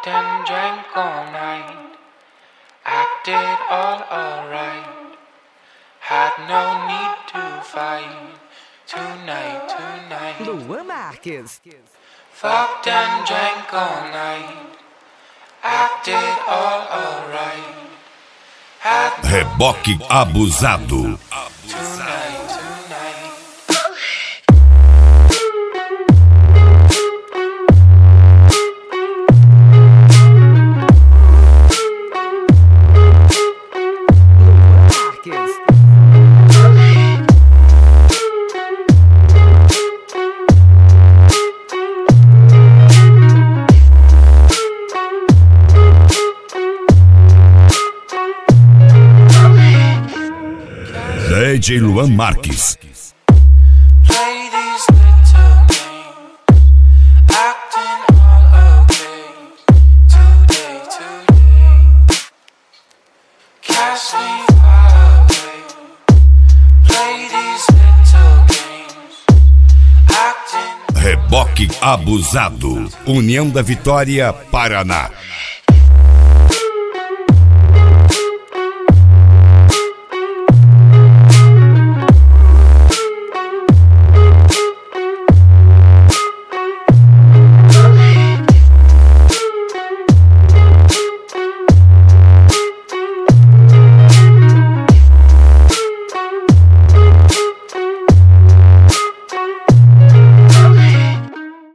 Fucked and drank all night, acted all alright. Had no need to fight tonight. Luan Marques. Fucked and drank all night, acted all alright. Had no Reboque abusado. tonight. Luan Marques. DJ Luan Marques. Play these little games, acting all okay. Today, cast me far away. Play these little games, acting. Reboque abusado. União da Vitória, Paraná.